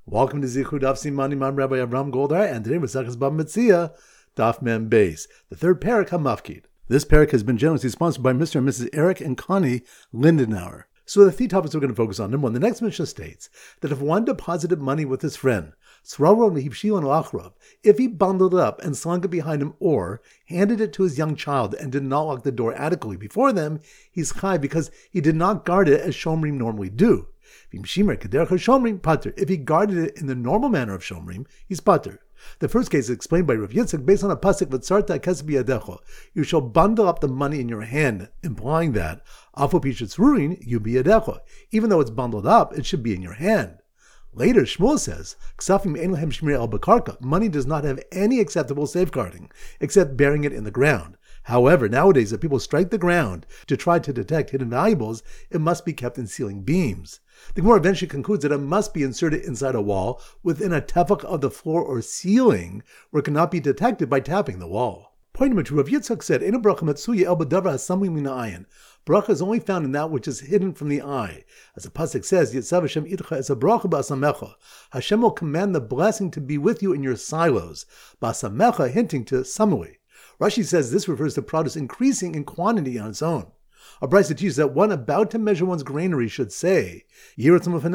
Welcome to Zichud Daf Simani. I'm Rabbi Avram Goldar, and today we're Mesachas Bava Metzia, Daf Mem Beis, the third parak HaMafkid. This parak has been generously sponsored by Mr. and Mrs. Eric and Connie Lindenauer. So the three topics we're going to focus on. Number one, the next Mishnah states that if one deposited money with his friend, if he bundled it up and slung it behind him or handed it to his young child and did not lock the door adequately before them, he's chai because he did not guard it as Shomrim normally do. If he guarded it in the normal manner of Shomrim, he's pater. The first case is explained by Rav Yitzchak based on a pasuk v'tzarta kesef biyadecha. You shall bundle up the money in your hand, implying that afu pishetz rurin you biyadecha. Even though it's bundled up, it should be in your hand. Later, Shmuel says, Ksafim ein lahem shmir el bakarka. Money does not have any acceptable safeguarding, except burying it in the ground. However, nowadays, if people strike the ground to try to detect hidden valuables, it must be kept in ceiling beams. The Gemara eventually concludes that it must be inserted inside a wall within a tefach of the floor or ceiling, where it cannot be detected by tapping the wall. Point number two, Rav Yitzchak said, Eino bracha metzuya el b'davar hasamui min ha'ayin. Bracha is only found in that which is hidden from the eye. As the pasuk says, Yitzav Hashem itcha es a bracha ba'asamecha. Hashem will command the blessing to be with you in your silos. Ba'asamecha, hinting to samui. Rashi says this refers to produce increasing in quantity on its own. A brayso teaches that one about to measure one's granary should say, May it be your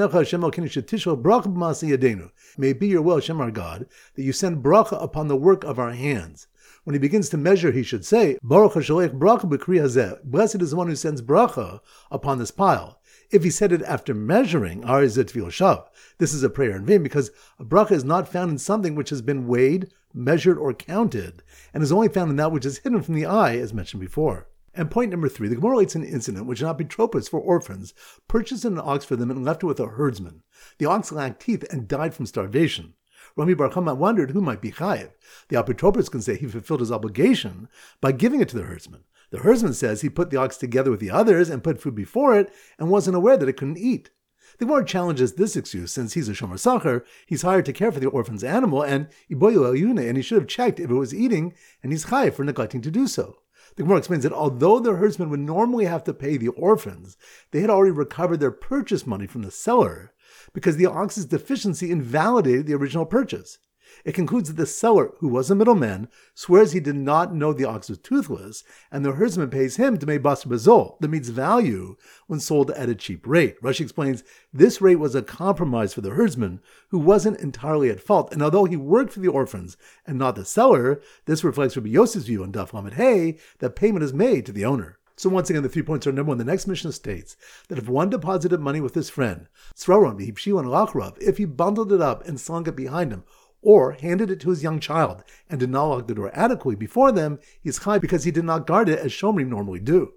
will, Hashem our God, that you send bracha upon the work of our hands. When he begins to measure, he should say, Blessed is the one who sends bracha upon this pile. If he said it after measuring, this is a prayer in vain, because a bracha is not found in something which has been weighed, measured, or counted, and is only found in that which is hidden from the eye, as mentioned before. And point number three, the Gemara relates an incident which an apotropos for orphans purchased an ox for them and left it with a herdsman. The ox lacked teeth and died from starvation. Rami Bar Chama wondered who might be chayiv. The apotropos can say he fulfilled his obligation by giving it to the herdsman. The herdsman says he put the ox together with the others and put food before it and wasn't aware that it couldn't eat. The Gemara challenges this excuse since he's a shomer sacher, he's hired to care for the orphan's animal and iboyu el yune, and he should have checked if it was eating, and he's chayiv for neglecting to do so. The Gemara explains that although the herdsman would normally have to pay the orphans, they had already recovered their purchase money from the seller because the ox's deficiency invalidated the original purchase. It concludes that the seller, who was a middleman, swears he did not know the ox was toothless, and the herdsman pays him to make basar bazol, that means value, when sold at a cheap rate. Rashi explains this rate was a compromise for the herdsman, who wasn't entirely at fault, and although he worked for the orphans and not the seller, this reflects Rabbi Yosef's view on Daf Lamed Hey that payment is made to the owner. So once again, the 3 points are: number one, the next Mishnah states that if one deposited money with his friend, if he bundled it up and slung it behind him, or handed it to his young child and did not lock the door adequately before them, he's chai because he did not guard it as Shomrim normally do.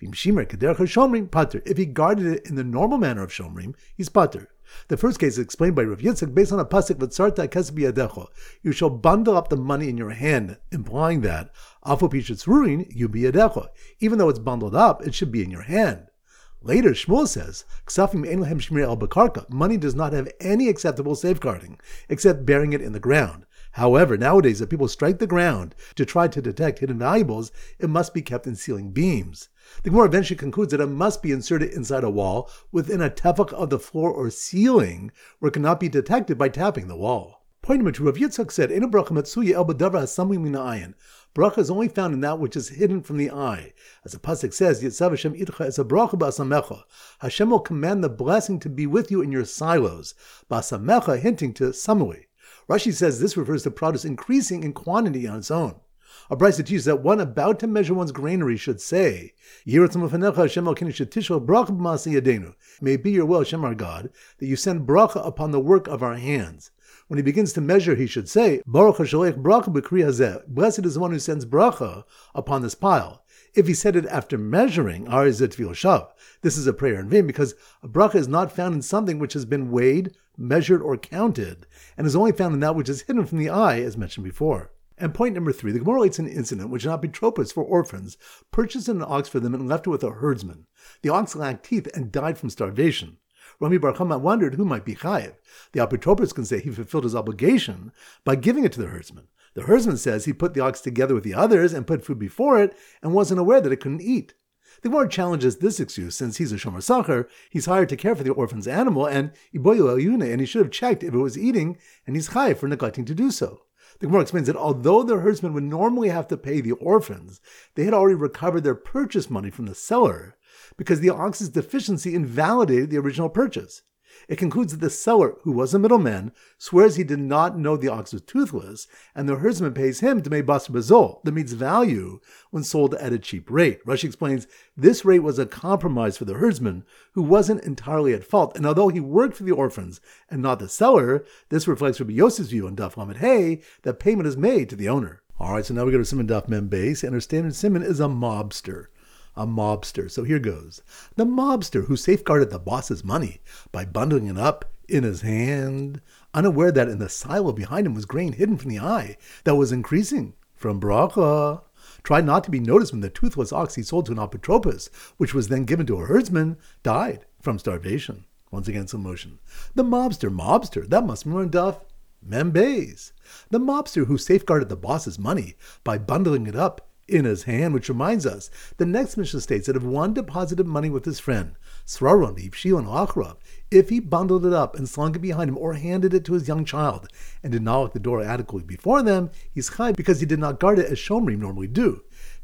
If he guarded it in the normal manner of Shomrim, he's pater. The first case is explained by Rav Yitzchak based on a pasuk v'tzarta kesef biyadecha. You shall bundle up the money in your hand, implying that afu pishetz rurin you biyadecha. Even though it's bundled up, it should be in your hand. Later, Shmuel says, Ksafim ein lahem shmir el bakarka. Money does not have any acceptable safeguarding, except burying it in the ground. However, nowadays, if people strike the ground to try to detect hidden valuables, it must be kept in ceiling beams. The Gemara eventually concludes that it must be inserted inside a wall within a tefach of the floor or ceiling, where it cannot be detected by tapping the wall. Point number two, Rav Yitzchak said, Eino bracha metzuya el b'davar hasamui min ha'ayin. Bracha is only found in that which is hidden from the eye. As the pasuk says, Yitzav Hashem itcha es a bracha ba'asamecha. Hashem will command the blessing to be with you in your silos. Ba'asamecha, hinting to samui. Rashi says this refers to produce increasing in quantity on its own. A brayso teaches that one about to measure one's granary should say, May it be your will, Hashem our God, that you send bracha upon the work of our hands. When he begins to measure, he should say, Blessed is the one who sends bracha upon this pile. If he said it after measuring, this is a prayer in vain, because a bracha is not found in something which has been weighed, measured, or counted, and is only found in that which is hidden from the eye, as mentioned before. And point number three, the Gemara relates an incident which an apotropos for orphans purchased an ox for them and left it with a herdsman. The ox lacked teeth and died from starvation. Rami Bar Chama wondered who might be chayiv. The apotropos can say he fulfilled his obligation by giving it to the herdsman. The herdsman says he put the ox together with the others and put food before it and wasn't aware that it couldn't eat. The Gemara challenges this excuse since he's a shomer sacher, he's hired to care for the orphan's animal, and he should have checked if it was eating, and he's chayav for neglecting to do so. The Gemara explains that although the herdsman would normally have to pay the orphans, they had already recovered their purchase money from the seller because the ox's deficiency invalidated the original purchase. It concludes that the seller, who was a middleman, swears he did not know the ox was toothless, and the herdsman pays him to make basar bezol, the meat's value, when sold at a cheap rate. Rashi explains this rate was a compromise for the herdsman, who wasn't entirely at fault, and although he worked for the orphans and not the seller, this reflects Rabbi Yosef's view on Daf Lamed Hey that payment is made to the owner. Alright, so now we go to Siman Daf Mem Beis, and our standard Siman is a mobster. A mobster. So here goes. The mobster who safeguarded the boss's money by bundling it up in his hand, unaware that in the silo behind him was grain hidden from the eye that was increasing from bracha, tried not to be noticed when the toothless ox he sold to an apotropos, which was then given to a herdsman, died from starvation. Once again, some motion. The mobster, that must be more in Daf Mem Beis. The mobster who safeguarded the boss's money by bundling it up in his hand, which reminds us, the next Mishnah states that if one deposited money with his friend, Sraron, Yipshilon, Achrav, if he bundled it up and slung it behind him or handed it to his young child and did not lock the door adequately before them, he's chai because he did not guard it as shomrim normally do.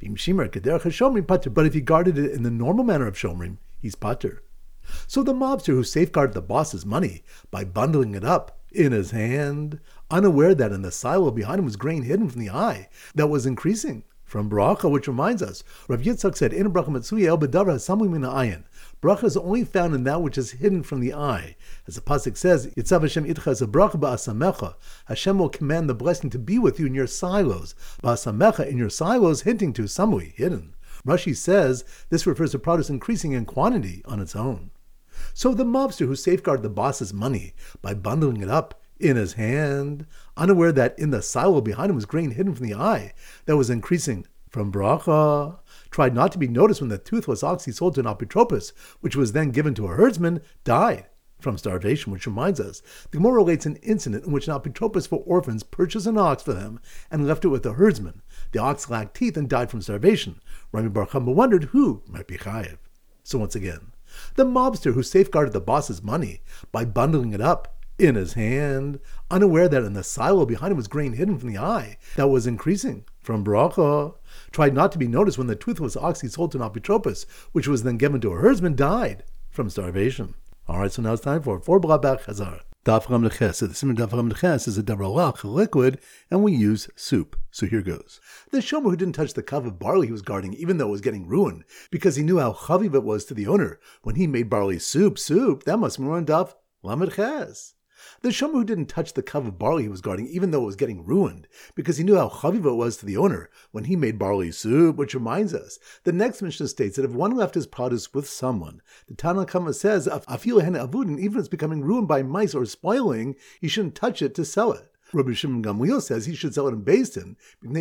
But if he guarded it in the normal manner of shomrim, he's pater. So the mobster who safeguarded the boss's money by bundling it up in his hand, unaware that in the silo behind him was grain hidden from the eye that was increasing from bracha, which reminds us, Rav Yitzchak said, "In bracha matzuya el b'davar hasamui min ha'ayin." Bracha is only found in that which is hidden from the eye. As the pasuk says, "Yitzav Hashem itcha as a bracha ba'asamecha." Hashem will command the blessing to be with you in your silos. Ba'asamecha, in your silos, hinting to samui, hidden. Rashi says this refers to produce increasing in quantity on its own. So the mobster who safeguarded the boss's money by bundling it up in his hand, unaware that in the silo behind him was grain hidden from the eye that was increasing from bracha, tried not to be noticed when the toothless ox he sold to an apotropos, which was then given to a herdsman, died from starvation, which reminds us, the Gemara relates an incident in which an apotropos for orphans purchased an ox for them and left it with the herdsman. The ox lacked teeth and died from starvation. Rami Bar Chama wondered who might be chayev. So once again, the mobster who safeguarded the boss's money by bundling it up in his hand, unaware that in the silo behind him was grain hidden from the eye that was increasing from bracha, tried not to be noticed when the toothless ox he sold to an apotropos, which was then given to a herdsman, died from starvation. Alright, so now it's time for Blabach Chazar. Daf Ram Leches. So the Siman Daf Ram Leches is a davralach, liquid, and we use soup. So here goes. The shomer who didn't touch the cup of barley he was guarding, even though it was getting ruined, because he knew how chaviv it was to the owner when he made barley soup, that must be more on Daf Lamed Ches. The shomer who didn't touch the cup of barley he was guarding, even though it was getting ruined, because he knew how chaviv it was to the owner when he made barley soup, which reminds us, the next Mishnah states that if one left his produce with someone, the Tanna Kama says, afil hen avudin, even if it's becoming ruined by mice or spoiling, he shouldn't touch it to sell it. Rabbi Shimon Gamliel says he should sell it in Beis Din,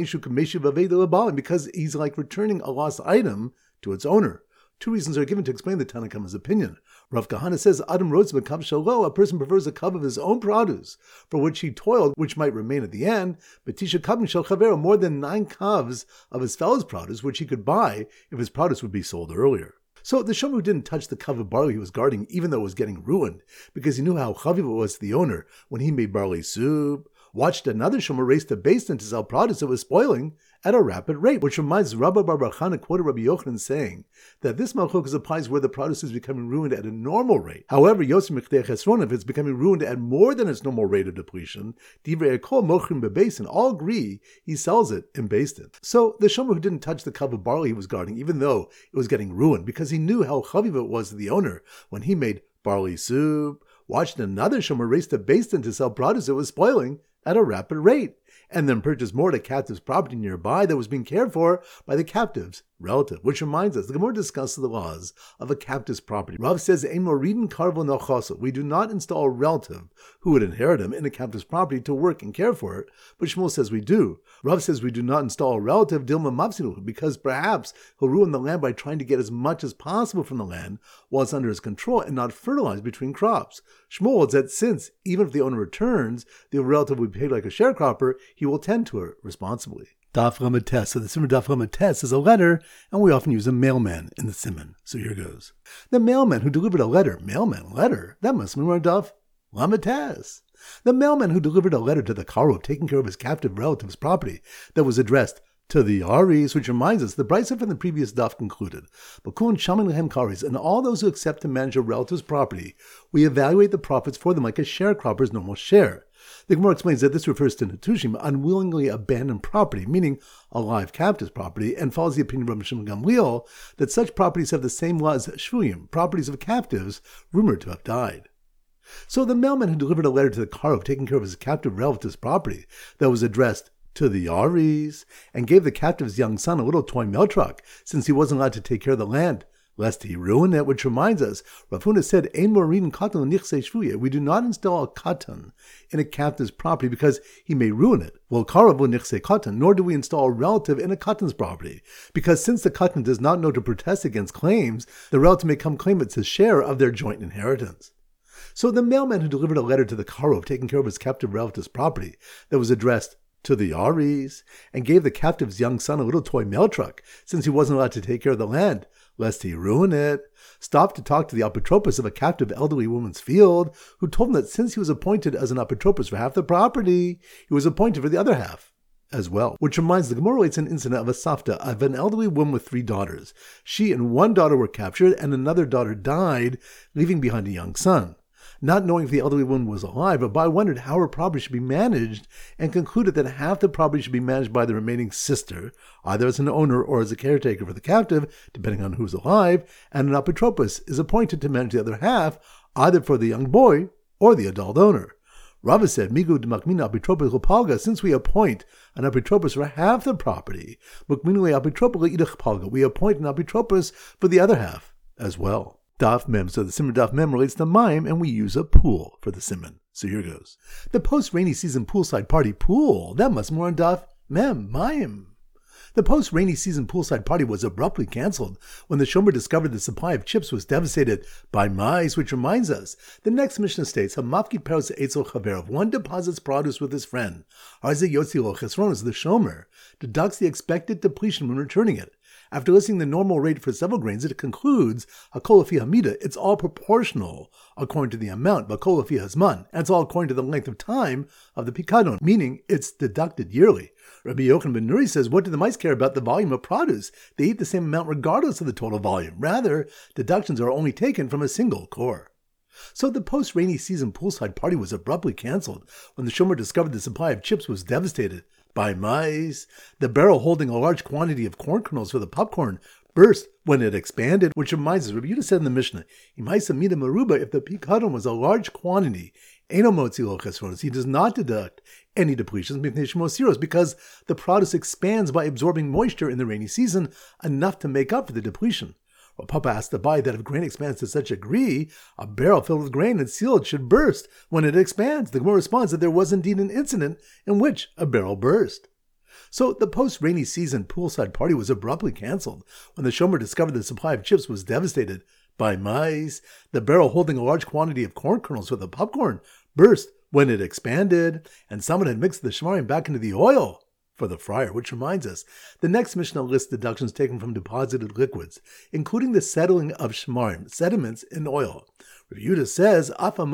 because he's like returning a lost item to its owner. Two reasons are given to explain the Tanna Kama's opinion. Rav Kahana says, Adam Rotz b'kav shalo, a person prefers a cup of his own produce, for which he toiled, which might remain at the end, but Tisha Kavim shel Chavero, more than 9 kavs of his fellow's produce, which he could buy if his produce would be sold earlier. So the shomer who didn't touch the cup of barley he was guarding, even though it was getting ruined, because he knew how chaviv it was to the owner when he made barley soup, watched another shomer race to Beis Din to sell produce that was spoiling at a rapid rate, which reminds Rabbi Bar Chana quoted Rabbi Yochanan saying that this malchus applies where the produce is becoming ruined at a normal rate. However, Yosef Mechdei Chesron, if it's becoming ruined at more than its normal rate of depletion, Divrei Ekol Mochrim beBeis Din, all agree he sells it in Beis Din. So the shomer who didn't touch the cup of barley he was guarding, even though it was getting ruined, because he knew how chaviv it was to the owner when he made barley soup, watched another shomer race to Beis Din to sell produce that was spoiling at a rapid rate, and then purchased more at a captive's property nearby that was being cared for by the captive's relative. Which reminds us, the Gemara discusses the laws of a captive's property. Rav says, we do not install a relative who would inherit him in a captive's property to work and care for it, but Shmuel says we do. Rav says we do not install a relative, Dilma Mavsilu, because perhaps he'll ruin the land by trying to get as much as possible from the land while it's under his control and not fertilize between crops. Shmuel holds that since, even if the owner returns, the relative would be paid like a sharecropper, he will tend to it responsibly. Daf Ramates. So the Siman Daf Ramates is a letter, and we often use a mailman in the Siman. So here goes. The mailman who delivered a letter. Mailman, letter. That must be more Daf Ramates. The mailman who delivered a letter to the Karov, taking care of his captive relative's property, that was addressed to the Aris, which reminds us, the Brisa from the previous daf concluded, Bakun Shaman Lehem Karis, and all those who accept to manage a relative's property, we evaluate the profits for them like a sharecropper's normal share. The Gemara explains that this refers to Netushim, unwillingly abandoned property, meaning a live captive's property, and follows the opinion of Rabbi Shimon Gamliel that such properties have the same law as Shvuyim, properties of captives rumored to have died. So the mailman who delivered a letter to the Karov, taking care of his captive relative's property, that was addressed to the Aris, and gave the captive's young son a little toy mail truck, since he wasn't allowed to take care of the land, lest he ruin it, which reminds us, Rav Huna said, Ein morin katan nichse shvuye. We do not install a katan in a captive's property because he may ruin it. Well, Karov nichse katan, nor do we install a relative in a katan's property, because since the katan does not know to protest against claims, the relative may come claim it's his share of their joint inheritance. So the mailman who delivered a letter to the Karov, taking care of his captive relative's property, that was addressed to the Aris, and gave the captive's young son a little toy mail truck, since he wasn't allowed to take care of the land, lest he ruin it, stopped to talk to the apotropos of a captive elderly woman's field, who told him that since he was appointed as an apotropos for half the property, he was appointed for the other half as well. Which reminds, the Gemara relates an incident of a safta, of an elderly woman with 3 daughters. She and one daughter were captured, and another daughter died, leaving behind a young son. Not knowing if the elderly woman was alive, Abai wondered how her property should be managed, and concluded that half the property should be managed by the remaining sister, either as an owner or as a caretaker for the captive, depending on who's alive, and an apotropos is appointed to manage the other half, either for the young boy or the adult owner. Rava said, Migu d'makmina apotropos l'palga, since we appoint an apotropos for half the property, mukminu apotropos l'idach palga, we appoint an apotropos for the other half as well. Daf Mem. So the Siman Daf Mem relates to Mayim, and we use a pool for the Siman. So here goes. The post-rainy season poolside party pool. That must more on Daf Mem. Mayim. The post-rainy season poolside party was abruptly canceled when the Shomer discovered the supply of chips was devastated by mice, which reminds us, the next Mishnah states, Hamafkid peros eitzel chaverov, one deposits produce with his friend. Arze yotzi lo chesronos, the Shomer deducts the expected depletion when returning it. After listing the normal rate for several grains, it concludes, Hakol lefi hamida, it's all proportional according to the amount, but Hakol lefi hazman, and it's all according to the length of time of the pikadon, meaning it's deducted yearly. Rabbi Yochanan ben Nuri says, what do the mice care about the volume of produce? They eat the same amount regardless of the total volume. Rather, deductions are only taken from a single core. So the post-rainy season poolside party was abruptly canceled when the Shomer discovered the supply of chips was devastated by mice. The barrel holding a large quantity of corn kernels for the popcorn burst when it expanded, which reminds us, Rabbi Yehuda said in the Mishnah, if the pikadon was a large quantity, he does not deduct any depletions because the produce expands by absorbing moisture in the rainy season, enough to make up for the depletion. Well, Papa asked Abai that if grain expands to such a degree, a barrel filled with grain and sealed should burst when it expands. The Gemara responds that there was indeed an incident in which a barrel burst. So the post-rainy season poolside party was abruptly canceled when the Shomer discovered the supply of chips was devastated by mice. The barrel holding a large quantity of corn kernels for the popcorn burst when it expanded, and someone had mixed the shmarim back into the oil for the fryer, which reminds us, the next Mishnah lists deductions taken from deposited liquids, including the settling of shmarim, sediments in oil. Rabbi Yehuda says,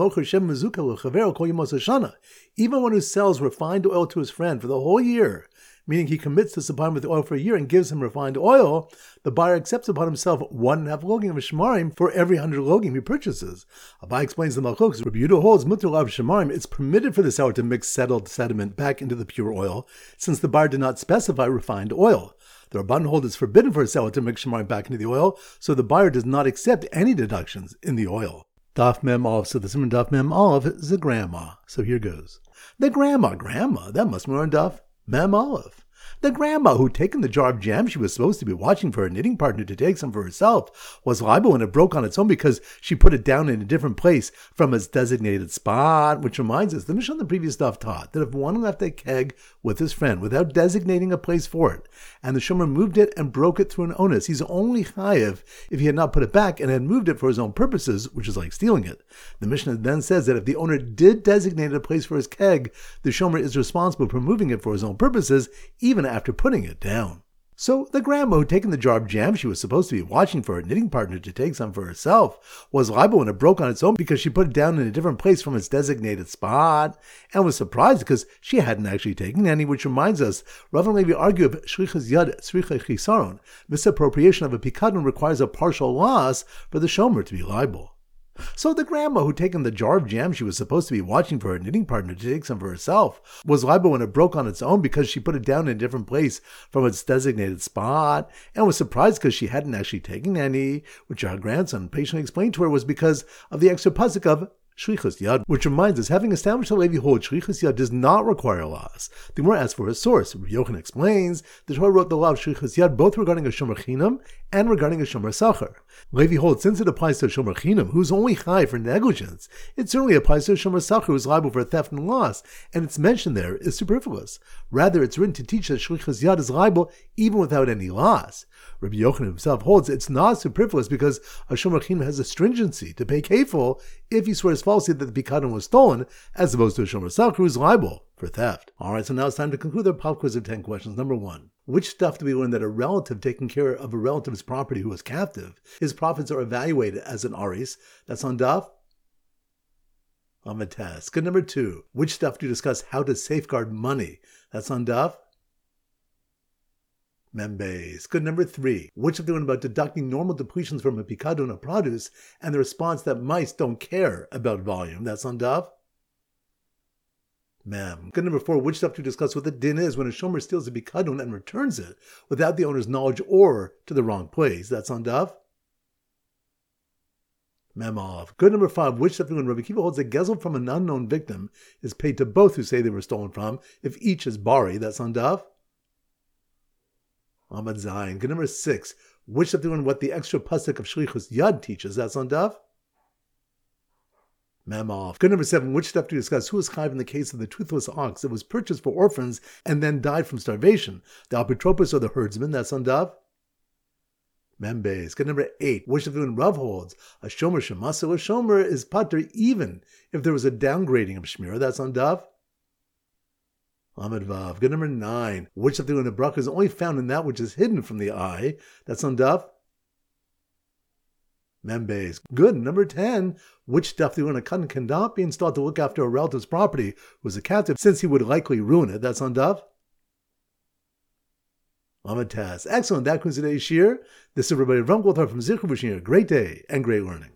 even one who sells refined oil to his friend for the whole year, meaning he commits to supply him with oil for a year and gives him refined oil, the buyer accepts upon himself 1.5 logim of shmarim for every 100 logim he purchases. Abai explains the malchok. Rabbi Yehuda holds mutar lav shmarim. It's permitted for the seller to mix settled sediment back into the pure oil, since the buyer did not specify refined oil. The Rabban hold it's forbidden for a seller to mix shmarim back into the oil, so the buyer does not accept any deductions in the oil. Daf Mem Aleph. So the Siman Daf Mem Aleph is the grandma. So here goes. The grandma, that must be on Daf Mem Aleph. The grandma who'd taken the jar of jam she was supposed to be watching for her knitting partner to take some for herself was liable when it broke on its own because she put it down in a different place from its designated spot, which reminds us, the Mishnah on the previous stuff taught that if one left a keg with his friend without designating a place for it, and the Shomer moved it and broke it through an onus, he's only chayev if he had not put it back and had moved it for his own purposes, which is like stealing it. The Mishnah then says that if the owner did designate a place for his keg, the Shomer is responsible for moving it for his own purposes, even after putting it down. So the grandma who had taken the jar of jam she was supposed to be watching for her knitting partner to take some for herself was liable when it broke on its own because she put it down in a different place from its designated spot, and was surprised because she hadn't actually taken any, which reminds us, Rav and Levi argue if shlichus yad tzricha chisaron, misappropriation of a pikadon requires a partial loss for the shomer to be liable. So the grandma who had taken the jar of jam she was supposed to be watching for her knitting partner to take some for herself was liable when it broke on its own because she put it down in a different place from its designated spot, and was surprised because she hadn't actually taken any, which our grandson patiently explained to her was because of the extra pasuk of Shlichus Yad, which reminds us, having established that Levi holds Shlichus Yad does not require a loss. The Gemara asks for a source. Rabbi Yochanan explains, the Torah wrote the law of Shlichus Yad both regarding a Shomer Chinam and regarding a Shomer Sachar. Levi holds, since it applies to a Shomer Chinam, who's only high for negligence, it certainly applies to a Shomer Sachar who is liable for theft and loss, and its mention there is superfluous. Rather, it's written to teach that Shlichus Yad is liable even without any loss. Rabbi Yochanan himself holds it's not superfluous because a Shomer Chinam has a stringency to pay kefil if he swears falsely that the pikadon was stolen, as opposed to a Shomer Sachar who is liable for theft. Alright, so now it's time to conclude our pop quiz of 10 questions. Number 1. Which stuff do we learn that a relative taking care of a relative's property who is captive, his profits are evaluated as an aris? That's on Daf Amud Tes. Good. Number 2. Which stuff do you discuss how to safeguard money? That's on Daf Membeis. Good. Number 3. Which of the one about deducting normal depletions from a pikadon of produce and the response that mice don't care about volume? That's on Daf Mem. Good. Number 4. Which stuff to discuss what the din is when a shomer steals a pikadon and returns it without the owner's knowledge or to the wrong place? That's on Daf Memov. Good. Number 5. Which stuff when Rabbi Akiva holds that gezel from an unknown victim is paid to both who say they were stolen from if each is bari? That's on Daf Amud Zayin. Good. Number 6. Which stuff when what the extra pasuk of Shlichus Yad teaches? That's on Daf Memov. Good. Number 7. Which stuff do you discuss who is chayv in the case of the toothless ox that was purchased for orphans and then died from starvation? The apotropos or the herdsman? That's on Daf Membeis. Good. Number 8. Which stuff when Rav holds a shomer shemasa, a shomer is pater even if there was a downgrading of shmira? That's on Daf Amud Vav. Good. Number 9. Which stuff when a bracha is only found in that which is hidden from the eye? That's on Daf Membeis. Good. Number 10. Which stuff when a katan cannot be installed to look after a relative's property who is a captive since he would likely ruin it? That's on Daf Amud Tes. Excellent. That concludes today's shir. This is everybody from Zichru wishing you a great day and great learning.